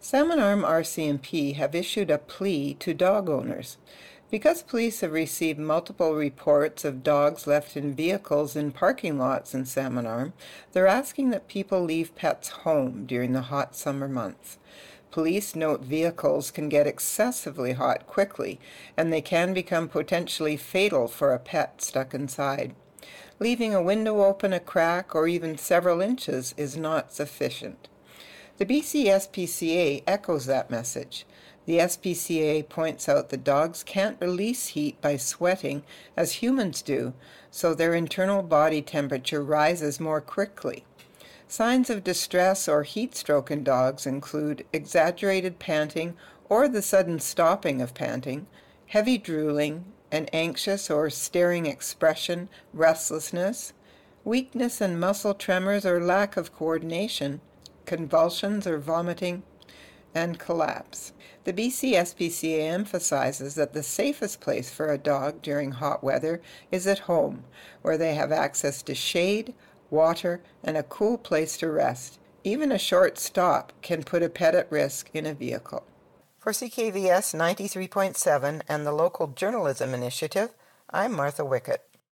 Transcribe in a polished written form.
Salmon Arm RCMP have issued a plea to dog owners. Because police have received multiple reports of dogs left in vehicles in parking lots in Salmon Arm, they're asking that people leave pets home during the hot summer months. Police note vehicles can get excessively hot quickly, and they can become potentially fatal for a pet stuck inside. Leaving a window open a crack or even several inches is not sufficient. The BC SPCA echoes that message. The SPCA points out that dogs can't release heat by sweating as humans do, so their internal body temperature rises more quickly. Signs of distress or heat stroke in dogs include exaggerated panting or the sudden stopping of panting, heavy drooling, an anxious or staring expression, restlessness, weakness and muscle tremors or lack of coordination, convulsions or vomiting, and collapse. The BC SPCA emphasizes that the safest place for a dog during hot weather is at home, where they have access to shade, water, and a cool place to rest. Even a short stop can put a pet at risk in a vehicle. For CKVS 93.7 and the Local Journalism Initiative, I'm Martha Wickett.